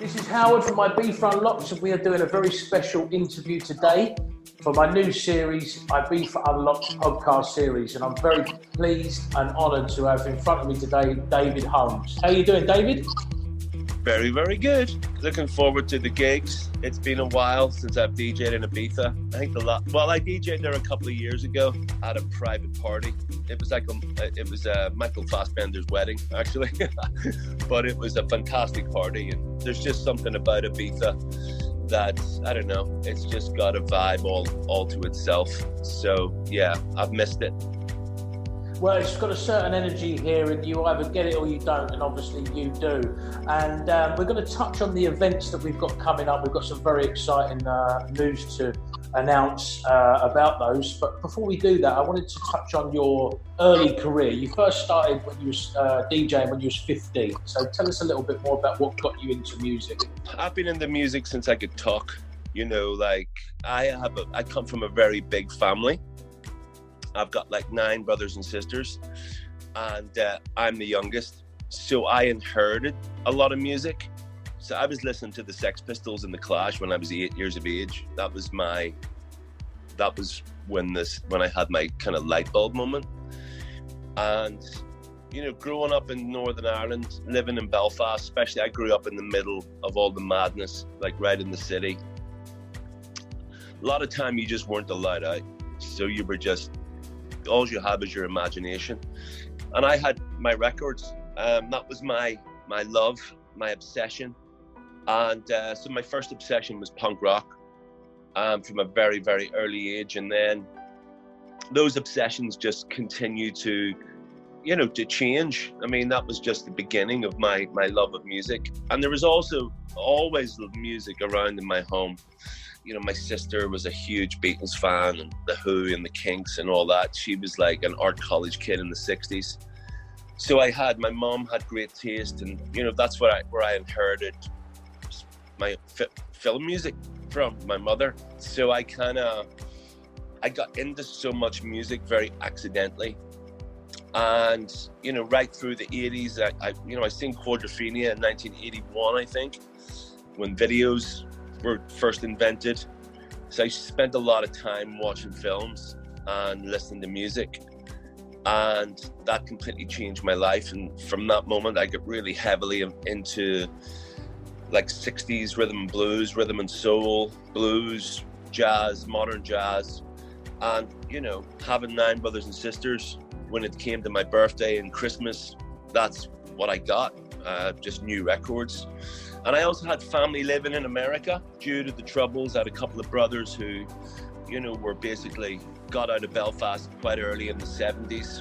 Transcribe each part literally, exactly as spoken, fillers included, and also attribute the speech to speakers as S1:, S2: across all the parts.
S1: This is Howard from Ibiza Unlocked, and we are doing a very special interview today for my new series, Ibiza Unlocked podcast series. And I'm very pleased and honoured to have in front of me today David Holmes. How are you doing, David?
S2: Very, very good. Looking forward to the gigs. It's been a while since I've DJed in Ibiza. I think the last, well, I DJed there a couple of years ago at a private party. It was like a, it was a Michael Fassbender's wedding, actually, but it was a fantastic party. And there's just something about Ibiza that, I don't know, it's just got a vibe all, all to itself. So yeah, I've missed it.
S1: Well, it's got a certain energy here, and you either get it or you don't, and obviously you do. And um, we're going to touch on the events that we've got coming up. We've got some very exciting uh, news to announce uh, about those. But before we do that, I wanted to touch on your early career. You first started when you was uh, DJing when you was fifteen. So tell us a little bit more about what got you into music.
S2: I've been into music since I could talk. You know, like I have, a, I come from a very big family. I've got like nine brothers and sisters, and uh, I'm the youngest. So I inherited a lot of music. So I was listening to the Sex Pistols and the Clash when I was eight years of age. That was my, that was when this, when I had my kind of light bulb moment. And, you know, growing up in Northern Ireland, living in Belfast, especially, I grew up in the middle of all the madness, like right in the city. A lot of time you just weren't allowed out. So you were just, all you have is your imagination. And I had my records. Um, that was my my love, my obsession. And uh, so my first obsession was punk rock um, from a very, very early age. And then those obsessions just continue to, you know, to change. I mean, that was just the beginning of my, my love of music. And there was also always music around in my home. You know, my sister was a huge Beatles fan, and The Who and the Kinks and all that. She was like an art college kid in the sixties. So I had, my mom had great taste, and, you know, that's what I, where I inherited my fi- film music from my mother. So I kind of, I got into so much music very accidentally. And, you know, right through the eighties, I, I you know, I seen Quadrophenia in nineteen eighty-one, I think, when videos were first invented. So I spent a lot of time watching films and listening to music, and that completely changed my life. And from that moment I got really heavily into like sixties rhythm and blues, rhythm and soul, blues, jazz, modern jazz. And, you know, having nine brothers and sisters, when it came to my birthday and Christmas, that's what I got, uh, just new records. And I also had family living in America. Due to the troubles, I had a couple of brothers who, you know, were basically got out of Belfast quite early in the seventies.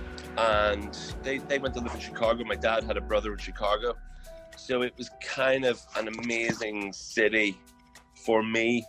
S2: And they, they went to live in Chicago. My dad had a brother in Chicago. So it was kind of an amazing city for me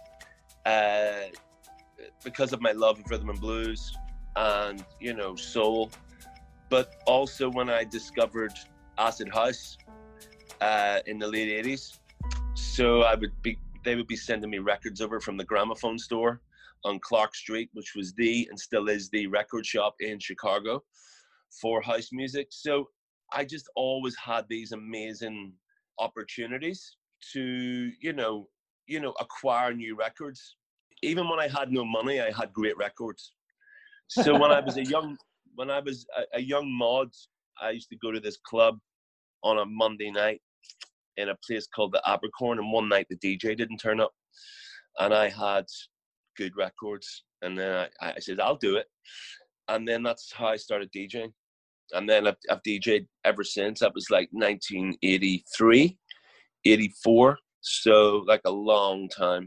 S2: uh, because of my love of rhythm and blues and, you know, soul. But also when I discovered acid house, Uh, in the late eighties. So I would be, they would be sending me records over from the Gramophone store on Clark Street, which was the, and still is the record shop in Chicago for house music. So I just always had these amazing opportunities to, you know, you know, acquire new records. Even when I had no money, I had great records. So when I was a young, when I was a, a young mod, I used to go to this club on a Monday night in a place called the Abercorn, and one night the D J didn't turn up, and I had good records, and then I, I said, I'll do it. And then that's how I started DJing. And then I've, I've DJed ever since. That was like nineteen eighty-three, eighty-four, so like a long time.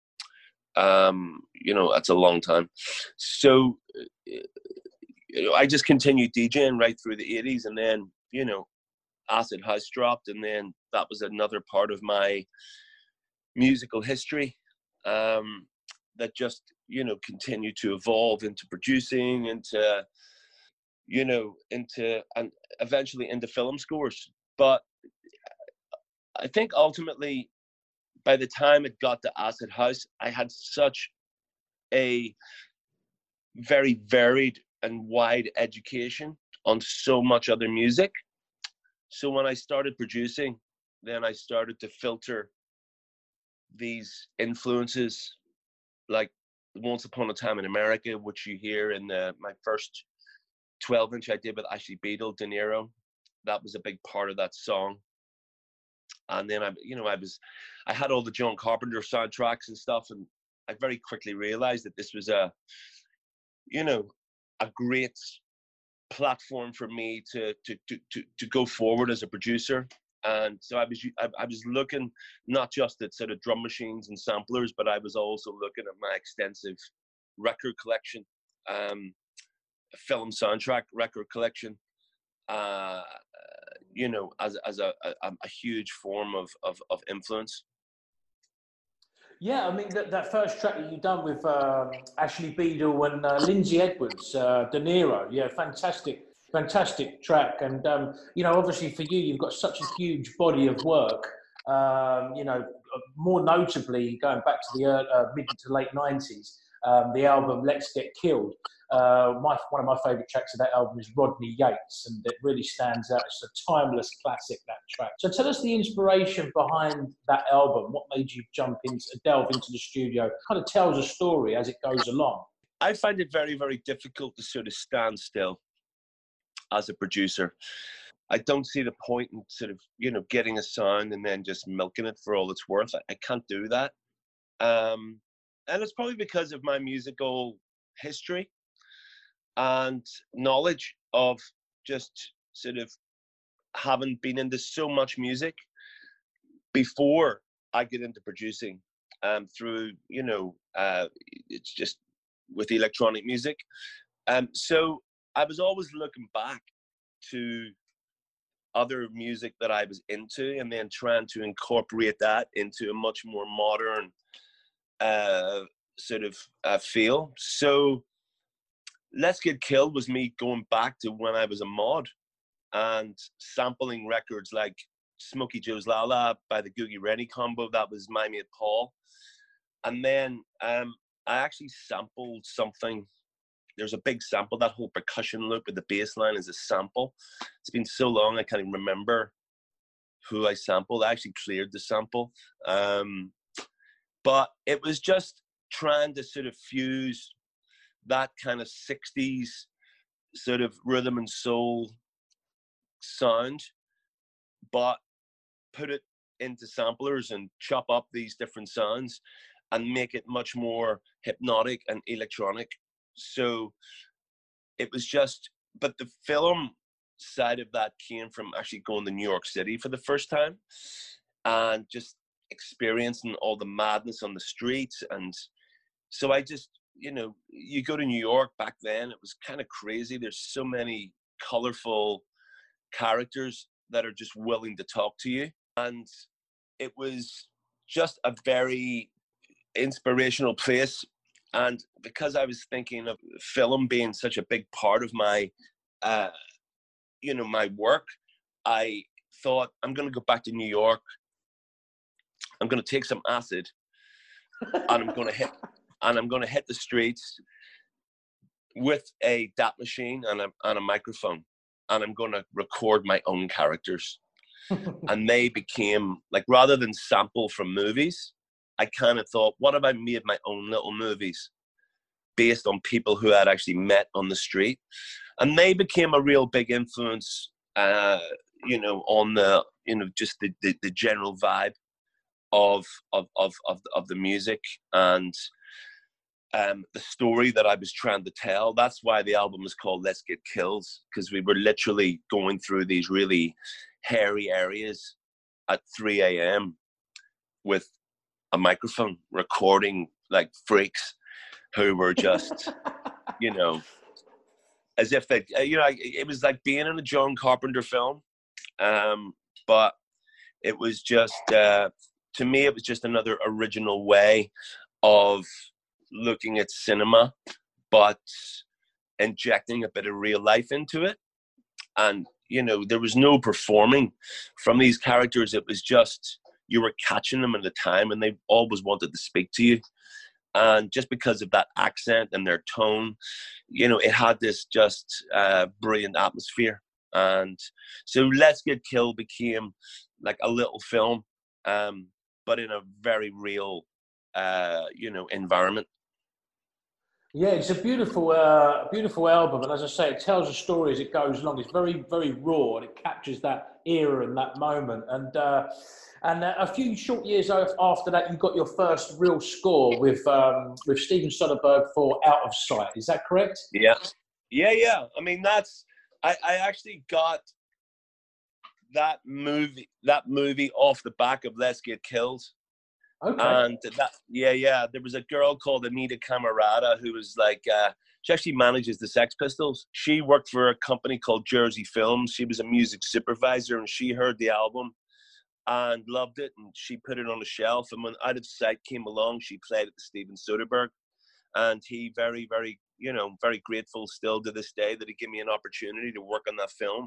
S2: Um, you know, that's a long time. So you know, I just continued DJing right through the eighties, and then, you know, acid house dropped, and then that was another part of my musical history um, that just, you know, continued to evolve into producing, into, you know, into, and eventually into film scores. But I think ultimately, by the time it got to acid house, I had such a very varied and wide education on so much other music. So when I started producing, then I started to filter these influences, like Once Upon a Time in America, which you hear in the, my first twelve inch I did with Ashley Beadle, De Niro. That was a big part of that song. And then I, you know, I was, I had all the John Carpenter soundtracks and stuff, and I very quickly realized that this was a, you know, a great platform for me to to to to, to go forward as a producer. And so I was I, I was looking not just at sort of drum machines and samplers, but I was also looking at my extensive record collection, um, film soundtrack record collection, uh, you know, as as a, a, a huge form of, of of influence.
S1: Yeah, I mean that, that first track that you done with uh, Ashley Beadle and uh, Lindsay Edwards, uh, De Niro, yeah, fantastic, fantastic track. And um, you know, obviously for you, you've got such a huge body of work. Um, you know, more notably going back to the uh, mid to late nineties, um, the album "Let's Get Killed." Uh, my, one of my favourite tracks of that album is Rodney Yates, and it really stands out. It's a timeless classic, that track. So tell us the inspiration behind that album. What made you jump into, delve into the studio? Kind of tells a story as it goes along.
S2: I find it very, very difficult to sort of stand still as a producer. I don't see the point in sort of, you know, getting a sound and then just milking it for all it's worth. I, I can't do that. Um, and it's probably because of my musical history and knowledge of just sort of having been into so much music before I get into producing, um, through, you know, uh, it's just with electronic music. Um, so I was always looking back to other music that I was into and then trying to incorporate that into a much more modern uh, sort of uh, feel. So Let's Get Killed was me going back to when I was a mod and sampling records like Smokey Joe's La La by the Googie Rennie Combo. That was My Mate Paul. And then um, I actually sampled something. There's a big sample. That whole percussion loop with the bass line is a sample. It's been so long I can't even remember who I sampled. I actually cleared the sample. Um, but it was just trying to sort of fuse that kind of sixties sort of rhythm and soul sound, but put it into samplers and chop up these different sounds and make it much more hypnotic and electronic. So it was just, but the film side of that came from actually going to New York City for the first time and just experiencing all the madness on the streets. And so I just, you know, you go to New York back then, it was kind of crazy. There's so many colorful characters that are just willing to talk to you. And it was just a very inspirational place. And because I was thinking of film being such a big part of my, uh, you know, my work, I thought, I'm going to go back to New York. I'm going to take some acid and I'm going to hit, and I'm going to hit the streets with a D A T machine and a, and a microphone. And I'm going to record my own characters. And they became, like, rather than sample from movies, I kind of thought, what if I made my own little movies based on people who I'd actually met on the street? And they became a real big influence, uh, you know, on the, you know, just the, the, the general vibe of, of, of, of, of the music and um, the story that I was trying to tell. That's why the album is called Let's Get Killed, because we were literally going through these really hairy areas at three a.m. with a microphone, recording like freaks who were just, you know, as if they, you know, it was like being in a John Carpenter film. Um, but it was just, uh, to me, it was just another original way of looking at cinema, but injecting a bit of real life into it. And, you know, there was no performing from these characters. It was just, you were catching them at the time and they always wanted to speak to you. And just because of that accent and their tone, you know, it had this just uh, brilliant atmosphere. And so Let's Get Killed became like a little film, um, but in a very real, uh, you know, environment.
S1: Yeah, it's a beautiful, uh, beautiful album, and as I say, it tells a story as it goes along. It's very, very raw, and it captures that era and that moment. And uh, and uh, a few short years after that, you got your first real score with um, with Steven Soderbergh for Out of Sight. Is that correct?
S2: Yeah, yeah, yeah. I mean, that's I, I actually got that movie that movie off the back of Let's Get Killed.
S1: Okay.
S2: And that, yeah, yeah. There was a girl called Anita Camerata who was like, uh, she actually manages the Sex Pistols. She worked for a company called Jersey Films. She was a music supervisor, and she heard the album and loved it, and she put it on a shelf. And when Out of Sight came along, she played it to Steven Soderbergh, and he very, very, you know, very grateful still to this day that he gave me an opportunity to work on that film.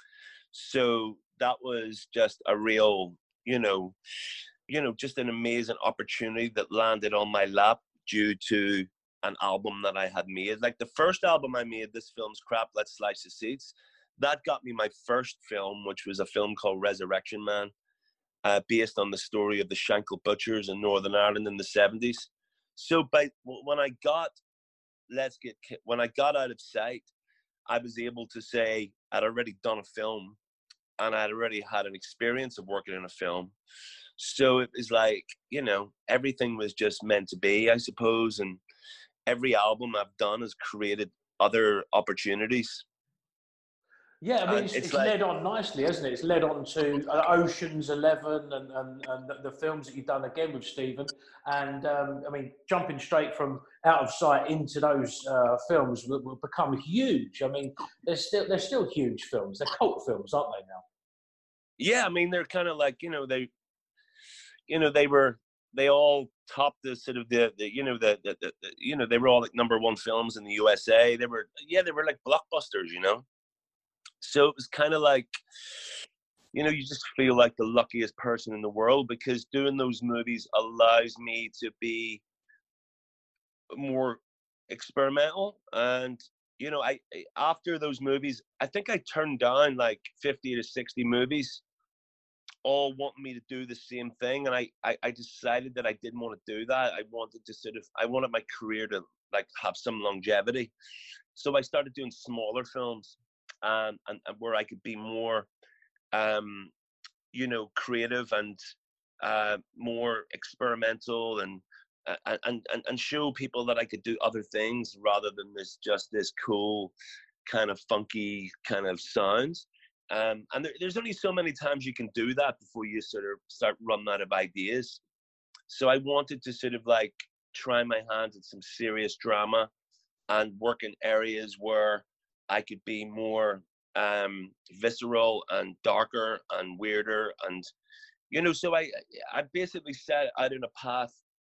S2: So that was just a real, you know, you know, just an amazing opportunity that landed on my lap due to an album that I had made. Like the first album I made, This Film's Crap, Let's Slice the Seats, that got me my first film, which was a film called Resurrection Man, uh, based on the story of the Shankill Butchers in Northern Ireland in the seventies. So by when I got Let's Get when I got Out of Sight, I was able to say I'd already done a film, and I'd already had an experience of working in a film. So it was like, you know, everything was just meant to be, I suppose. And every album I've done has created other opportunities.
S1: Yeah, I mean, it's, it's, it's like, led on nicely, hasn't it? It's led on to uh, Ocean's Eleven and, and, and the, the films that you've done again with Steven. And, um, I mean, jumping straight from Out of Sight into those uh, films will, will become huge. I mean, they're still, they're still huge films. They're cult films, aren't they now?
S2: Yeah, I mean, they're kind of like, you know, they... You know, they were, they all topped the sort of the, the you know, the, the, the, you know, they were all like number one films in the U S A. They were, yeah, they were like blockbusters, you know? So it was kind of like, you know, you just feel like the luckiest person in the world, because doing those movies allows me to be more experimental. And, you know, I, after those movies, I think I turned down like fifty to sixty movies, all wanting me to do the same thing, and I, I I decided that I didn't want to do that. I wanted to sort of I wanted my career to like have some longevity, so I started doing smaller films, um, and, and where I could be more, um, you know, creative and uh, more experimental, and uh, and and and show people that I could do other things rather than this just this cool kind of funky kind of sounds. Um, and there, there's only so many times you can do that before you sort of start running out of ideas. So I wanted to sort of like try my hands at some serious drama and work in areas where I could be more um, visceral and darker and weirder. And, you know, so I, I basically set out on a path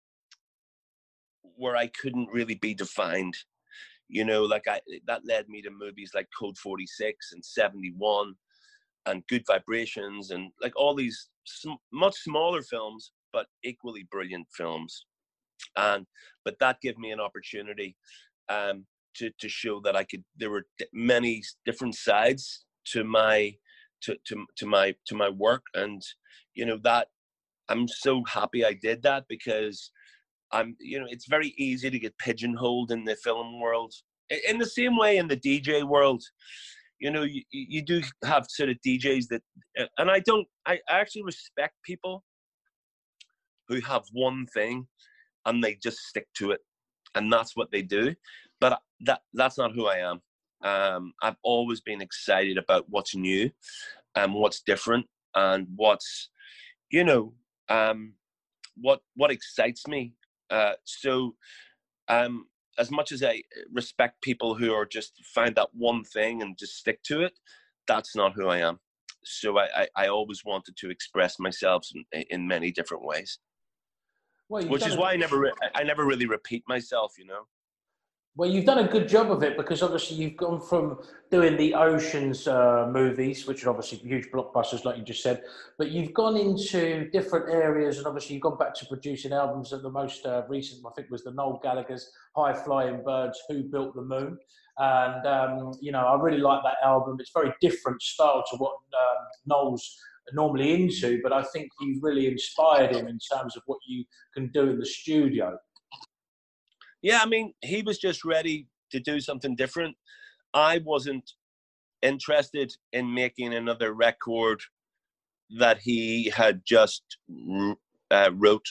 S2: where I couldn't really be defined. You know, like I, that led me to movies like Code forty-six and seventy-one. And Good Vibrations, and like all these sm- much smaller films, but equally brilliant films. And but that gave me an opportunity um, to to show that I could. There were d- many different sides to my to to to my to my work, and you know that I'm so happy I did that, because I'm you know it's very easy to get pigeonholed in the film world. In the same way in the D J world. You know, you, you do have sort of D Js that, and I don't, I actually respect people who have one thing and they just stick to it, and that's what they do. But that that's not who I am. Um, I've always been excited about what's new and what's different and what's, you know, um, what what excites me. Uh, so, um, as much as I respect people who are just find that one thing and just stick to it, that's not who I am. So I, I, I always wanted to express myself in, in many different ways, well, which is why I never, I never really repeat myself, you know?
S1: Well, you've done a good job of it, because obviously you've gone from doing the Ocean's uh, movies, which are obviously huge blockbusters, like you just said, but you've gone into different areas, and obviously you've gone back to producing albums. That the most uh, recent, I think, was the Noel Gallagher's High Flying Birds, Who Built the Moon. And um, you know, I really like that album. It's very different style to what um, Noel's normally into, but I think you really inspired him in terms of what you can do in the studio.
S2: Yeah, I mean, he was just ready to do something different. I wasn't interested in making another record that he had just uh, wrote,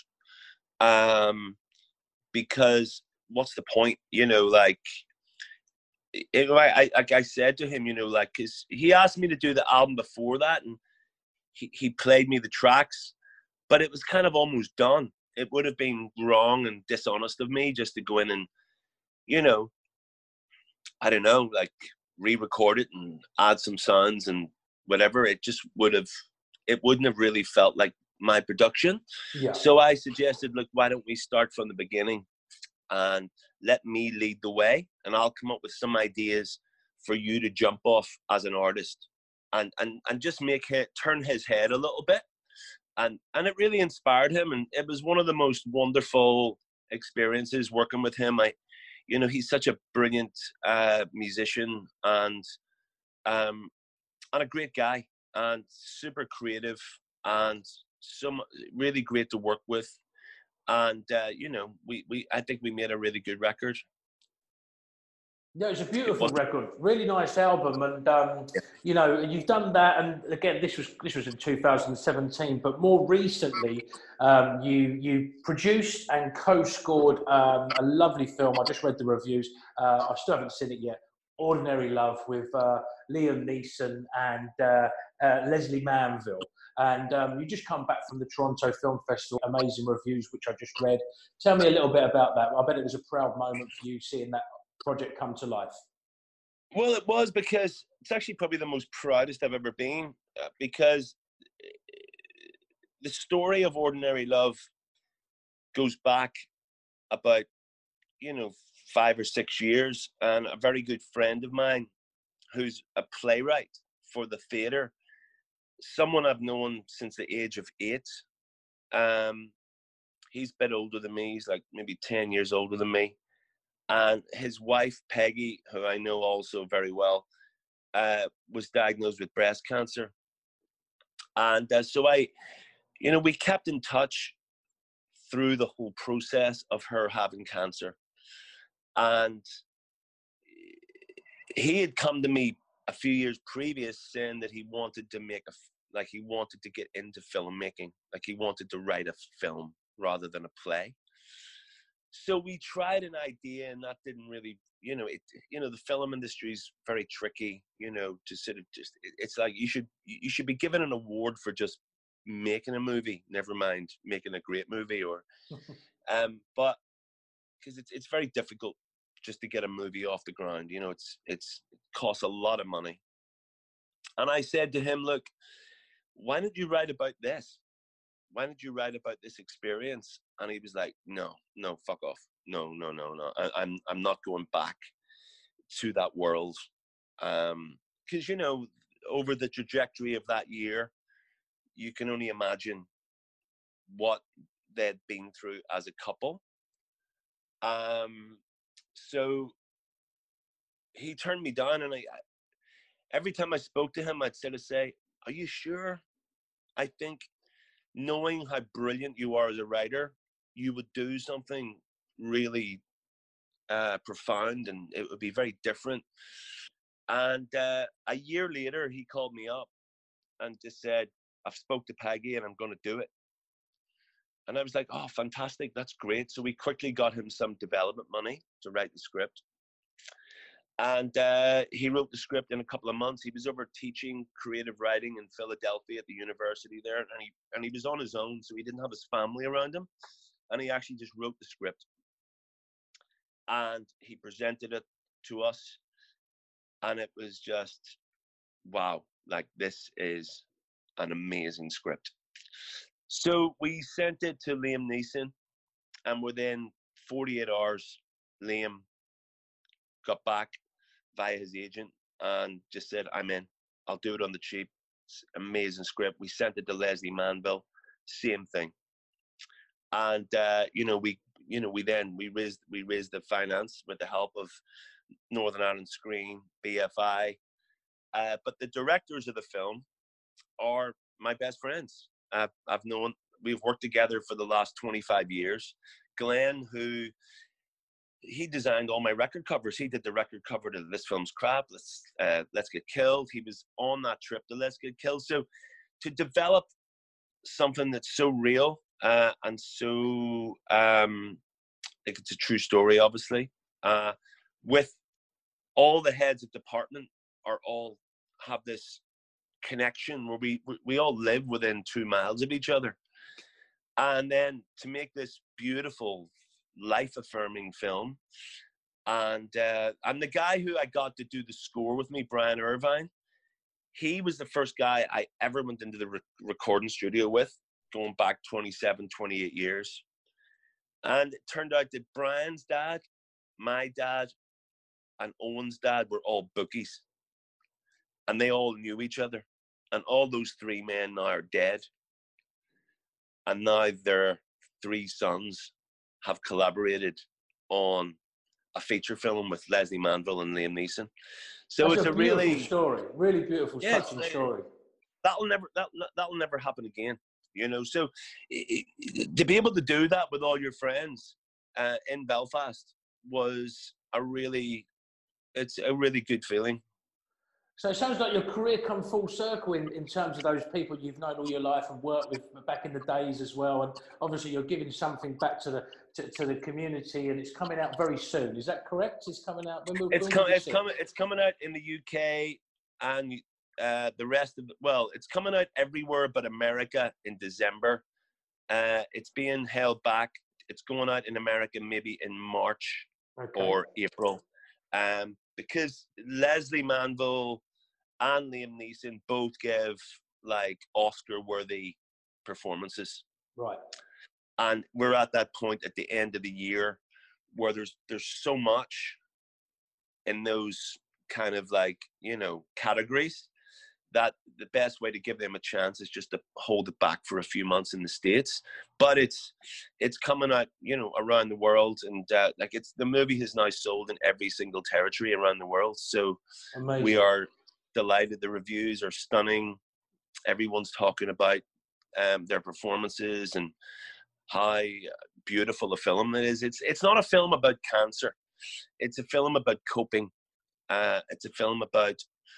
S2: um, because what's the point? You know, like, it, I, like I said to him, you know, like, cause he asked me to do the album before that, and he, he played me the tracks, but it was kind of almost done. It would have been wrong and dishonest of me just to go in and, you know, I don't know, like, re-record it and add some sounds and whatever. It just would have, it wouldn't have really felt like my production.
S1: Yeah.
S2: So I suggested, look, why don't we start from the beginning and let me lead the way, and I'll come up with some ideas for you to jump off as an artist, and and and just make it turn his head a little bit. And and it really inspired him, and it was one of the most wonderful experiences working with him. I, you know, he's such a brilliant uh, musician, and um, and a great guy, and super creative, and some really great to work with. And uh, you know, we we I think we made a really good record.
S1: Yeah, it's a beautiful it record, really nice album, and um, yeah. you know, you've done that. And again, this was this was in two thousand seventeen, but more recently, um, you you produced and co-scored um, a lovely film. I just read the reviews. Uh, I still haven't seen it yet. Ordinary Love, with uh, Liam Neeson and uh, uh, Leslie Manville. And um, you just come back from the Toronto Film Festival, amazing reviews, which I just read. Tell me a little bit about that. I bet it was a proud moment for you seeing that project come to life.
S2: Well, it was, because it's actually probably the most proudest I've ever been, uh, because the story of Ordinary Love goes back about, you know, five or six years. And a very good friend of mine who's a playwright for the theatre, someone I've known since the age of eight. Um, he's a bit older than me. He's like maybe ten years older than me. And his wife, Peggy, who I know also very well, uh, was diagnosed with breast cancer. And uh, so I, you know, we kept in touch through the whole process of her having cancer. And he had come to me a few years previous saying that he wanted to make a, like he wanted to get into filmmaking, like he wanted to write a film rather than a play. So we tried an idea, and that didn't really, you know, it, you know, the film industry is very tricky, you know, to sort of just, it, it's like you should, you should be given an award for just making a movie, never mind making a great movie, or, um, but because it's, it's very difficult just to get a movie off the ground, you know, it's, it's, it costs a lot of money. And I said to him, look, why don't you write about this? Why don't you write about this experience? And he was like, no, no, fuck off. No, no, no, no. I, I'm, I'm not going back to that world. Um, cause you know, over the trajectory of that year, you can only imagine what they'd been through as a couple. Um, so he turned me down, and I, I every time I spoke to him, I'd sort of say, are you sure? I think, knowing how brilliant you are as a writer, you would do something really uh, profound, and it would be very different. And uh, a year later, he called me up and just said, I've spoke to Peggy and I'm going to do it. And I was like, oh, fantastic. That's great. So we quickly got him some development money to write the script. And uh, he wrote the script in a couple of months. He was over teaching creative writing in Philadelphia at the university there, and he and he was on his own, so he didn't have his family around him. And he actually just wrote the script, and he presented it to us, and it was just, wow, like, this is an amazing script. So we sent it to Liam Neeson, and within forty-eight hours, Liam got back via his agent and just said, I'm in, I'll do it on the cheap. It's amazing script. We sent it to Leslie Manville, same thing. And uh, you know, we you know we then we raised we raised the finance with the help of Northern Ireland Screen, B F I. Uh, but the directors of the film are my best friends. Uh, I've known, we've worked together for the last twenty-five years. Glenn, who, he designed all my record covers. He did the record cover to This Film's Crap, Let's, uh, Let's Get Killed. He was on that trip to Let's Get Killed. So to develop something that's so real uh, and so, um, like it's a true story, obviously, uh, with all the heads of department are all have this connection where we we all live within two miles of each other, and then to make this beautiful, life-affirming film, and uh, and the guy who I got to do the score with me, Brian Irvine, he was the first guy I ever went into the re- recording studio with, going back twenty-seven, twenty-eight years, and it turned out that Brian's dad, my dad, and Owen's dad were all bookies, and they all knew each other. And all those three men now are dead. And now their three sons have collaborated on a feature film with Leslie Manville and Liam Neeson. So
S1: That's
S2: it's
S1: a,
S2: a
S1: beautiful
S2: really
S1: story, really beautiful,
S2: yeah,
S1: touching story.
S2: That'll never that that'll never happen again, you know. So it, it, to be able to do that with all your friends uh, in Belfast was a really, it's a really good feeling.
S1: So it sounds like your career come full circle in, in terms of those people you've known all your life and worked with back in the days as well. And obviously you're giving something back to the to, to the community, and it's coming out very soon. Is that correct? It's coming out when we'll
S2: It's coming. It's coming. It's coming out in the U K and uh, the rest of the, well, it's coming out everywhere but America in December. Uh, it's being held back. It's going out in America maybe in March okay. or April, um, because Leslie Manville and Liam Neeson both give like Oscar-worthy performances.
S1: Right.
S2: And we're at that point at the end of the year where there's there's so much in those kind of like, you know, categories that the best way to give them a chance is just to hold it back for a few months in the States. But it's it's coming out, you know, around the world, and uh, like it's the movie has now sold in every single territory around the world. So Amazing. We are delighted. The reviews are stunning. Everyone's talking about um, their performances and how beautiful a film it is. It's it's not a film about cancer. It's a film about coping. Uh, it's a film about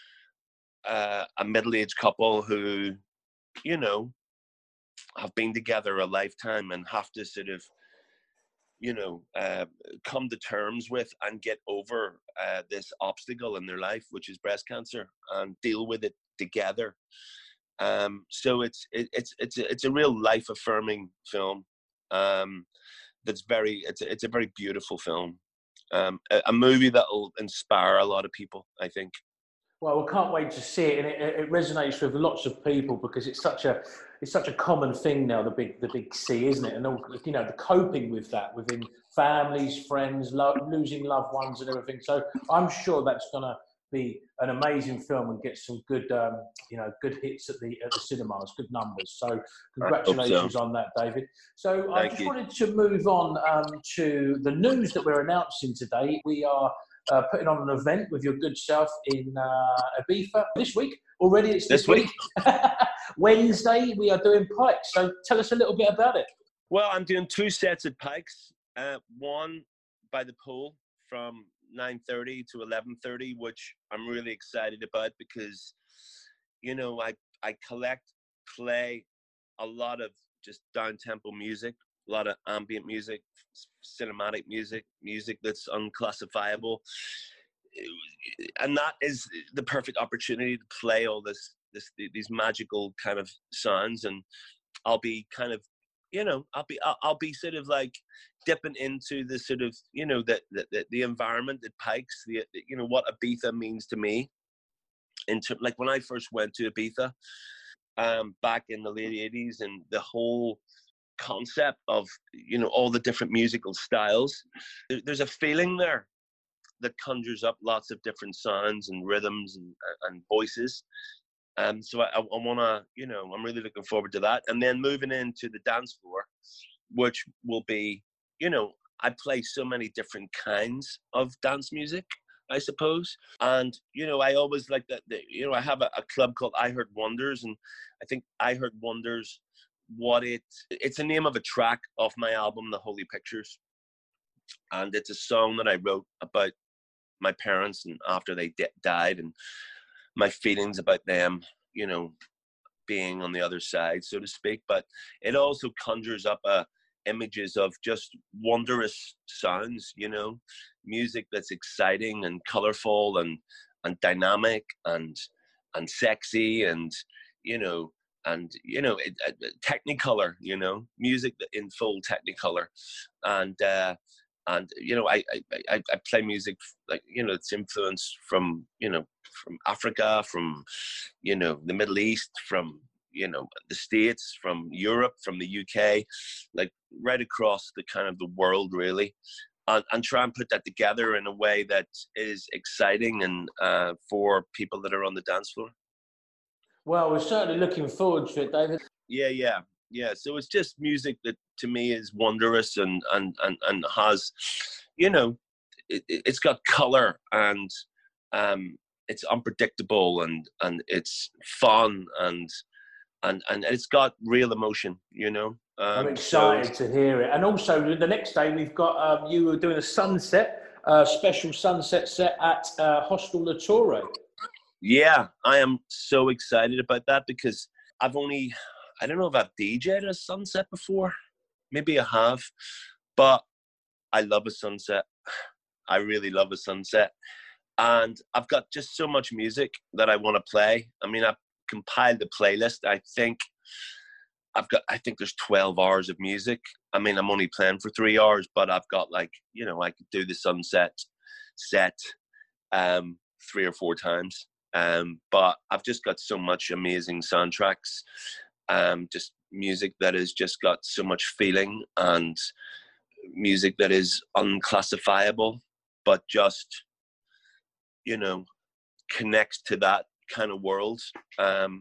S2: uh, a middle-aged couple who, you know, have been together a lifetime and have to sort of, you know, uh, come to terms with and get over uh, this obstacle in their life, which is breast cancer, and deal with it together. Um, so it's it, it's it's a, it's a real life-affirming film. Um, that's very it's a, it's a very beautiful film. Um, a, a movie that will inspire a lot of people, I think.
S1: Well, we can't wait to see it, and it, it resonates with lots of people because it's such a it's such a common thing now. The big the big C, isn't it? And all, you know, the coping with that within families, friends, lo- losing loved ones, and everything. So I'm sure that's gonna be an amazing film and get some good um, you know good hits at the at the cinemas, good numbers. So congratulations so. on that, David. So Thank I just you. wanted to move on um, to the news that we're announcing today. We are. Uh, putting on an event with your good self in uh, Ibiza this week. Already it's this, this week. week. Wednesday, we are doing Pikes. So tell us a little bit about it.
S2: Well, I'm doing two sets at Pikes. Uh, one by the pool from nine thirty to eleven thirty, which I'm really excited about because, you know, I, I collect, play a lot of just down-tempo music, a lot of ambient music, cinematic music, music that's unclassifiable, and that is the perfect opportunity to play all this, this, these magical kind of sounds. And I'll be kind of, you know, I'll be, I'll, I'll be sort of like dipping into the sort of, you know, the the, the environment at Pikes, the, you know, what Ibiza means to me. Into like when I first went to Ibiza, um, back in the late eighties, and the whole concept of, you know, all the different musical styles, there's a feeling there that conjures up lots of different sounds and rhythms and, and voices. Um, so I, I want to, you know, I'm really looking forward to that. And then moving into the dance floor, which will be, you know, I play so many different kinds of dance music. I suppose. And, you know, I always like that, you know, I have a, a club called I Heard Wonders, and I think I Heard Wonders, what it, it's the name of a track off my album, The Holy Pictures. And it's a song that I wrote about my parents and after they d- died and my feelings about them, you know, being on the other side, so to speak. But it also conjures up uh, images of just wondrous sounds, you know, music that's exciting and colorful and and dynamic and and sexy and, you know, and, you know, it, uh, Technicolor, you know, music in full Technicolor. And, uh, and you know, I, I, I play music, like, you know, it's influenced from, you know, from Africa, from, you know, the Middle East, from, you know, the States, from Europe, from the U K, like right across the kind of the world, really. And, and try and put that together in a way that is exciting and uh, for people that are on the dance floor.
S1: Well, we're certainly looking forward to it, David.
S2: Yeah, yeah, yeah. So it's just music that to me is wondrous and and and, and has, you know, it, it's got color and um, it's unpredictable and and it's fun and and and it's got real emotion, you know. Um,
S1: I'm excited so, to hear it. And also, the next day we've got um, you were doing a sunset, uh, special sunset set at uh, Hostel La Torre.
S2: Yeah, I am so excited about that because I've only, I don't know if I've D J'd a sunset before. Maybe I have, but I love a sunset. I really love a sunset. And I've got just so much music that I want to play. I mean, I've compiled the playlist. I think I've got, I think there's twelve hours of music. I mean, I'm only playing for three hours, but I've got like, you know, I could do the sunset set um, three or four times. Um, but I've just got so much amazing soundtracks, um, just music that has just got so much feeling and music that is unclassifiable, but just, you know, connects to that kind of world. Um,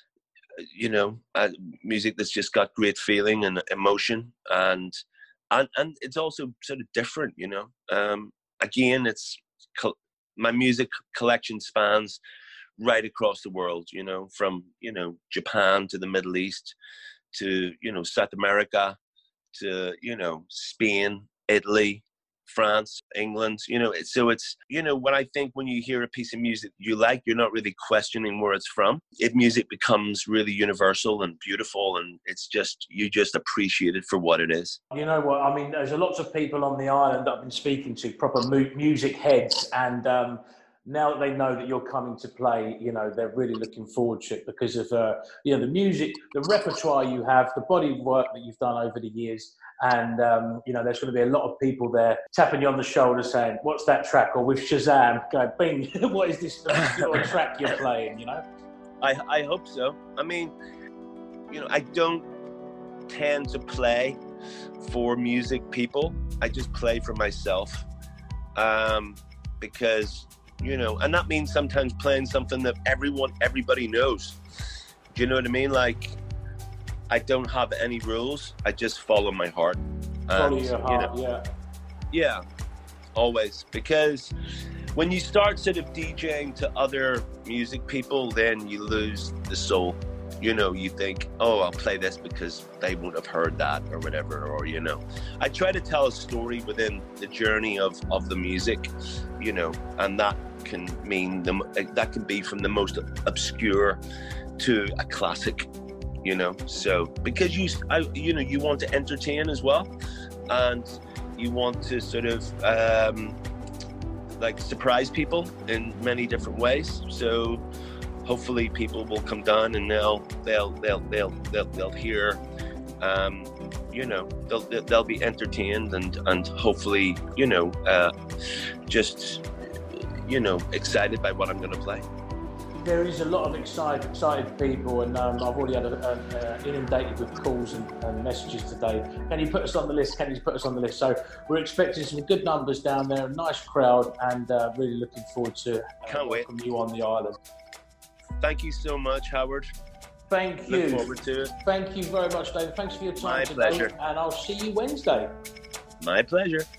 S2: you know, uh, music that's just got great feeling and emotion, and and and it's also sort of different, you know. Um, again, it's co- my music collection spans right across the world, you know, from, you know, Japan to the Middle East to, you know, South America to, you know, Spain, Italy, France, England, you know. So it's, you know, when I think when you hear a piece of music you like, you're not really questioning where it's from. If music becomes really universal and beautiful, and it's just, you just appreciate it for what it is.
S1: You know what, I mean, there's lots of people on the island that I've been speaking to, proper mu- music heads, and um, now that they know that you're coming to play, you know, they're really looking forward to it because of, uh, you know, the music, the repertoire you have, the body of work that you've done over the years. And, um, you know, there's going to be a lot of people there tapping you on the shoulder saying, what's that track? Or with Shazam, go, bing, what is this little track you're playing, you know?
S2: I, I hope so. I mean, you know, I don't tend to play for music people. I just play for myself. Um, because, you know, and that means sometimes playing something that everyone, everybody knows. Do you know what I mean? Like, I don't have any rules. I just follow my heart.
S1: Follow and, your heart, you know, yeah.
S2: Yeah, always. Because when you start sort of DJing to other music people, then you lose the soul. You know, you think, oh, I'll play this because they won't have heard that or whatever, or, you know. I try to tell a story within the journey of, of the music, you know, and that can mean, the, that can be from the most obscure to a classic. You know, so because you, I, you know, you want to entertain as well, and you want to sort of um, like surprise people in many different ways. So hopefully people will come down and they'll they'll they'll they'll they'll, they'll hear, um, you know, they'll they'll be entertained and and hopefully, you know, uh, just, you know, excited by what I'm going to play.
S1: There is a lot of excited, excited people, and um, I've already had a, a, a inundated with calls and, and messages today. Can you put us on the list? Can you put us on the list? So we're expecting some good numbers down there, a nice crowd, and uh, really looking forward to uh,
S2: Can't wait.
S1: welcome you on the island.
S2: Thank you so much, Howard.
S1: Thank you.
S2: Look forward to it.
S1: Thank you very much, David. Thanks for your time
S2: My
S1: today,
S2: pleasure.
S1: and I'll see you Wednesday.
S2: My pleasure.